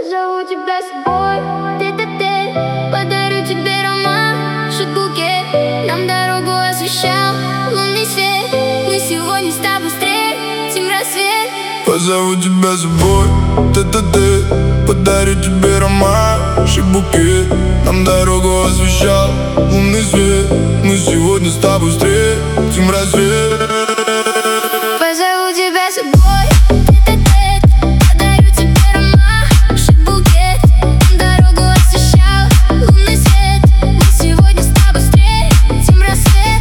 Позову тебя с собой, тет-а-тет. Подарю тебе роман, букет. Нам дорогу освещал лунный свет. Мы сегодня с тобой встретим рассвет. Позову тебя с собой, тет-а-тет. Подарю тебе роман, букет. Нам дорогу освещал лунный свет. Мы сегодня с тобой встретим рассвет. Позову тебя с собой, тет-а-тет. Подарю тебе роман, букет. Нам дорогу освещал лунный свет. Мы сегодня с тобой встретим рассвет.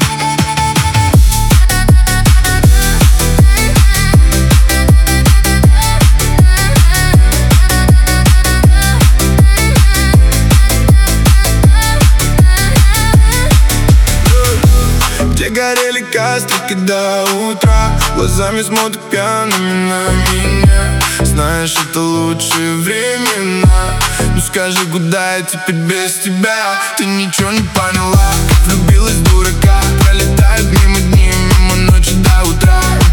Где горели кострики до утра, глазами смотрят пьяными на меня. Знаешь, это лучшие времена. Ну скажи, куда я теперь без тебя? Ты ничего не поняла, как влюбилась дурака. Пролетают мимо дни, мимо ночи до утра.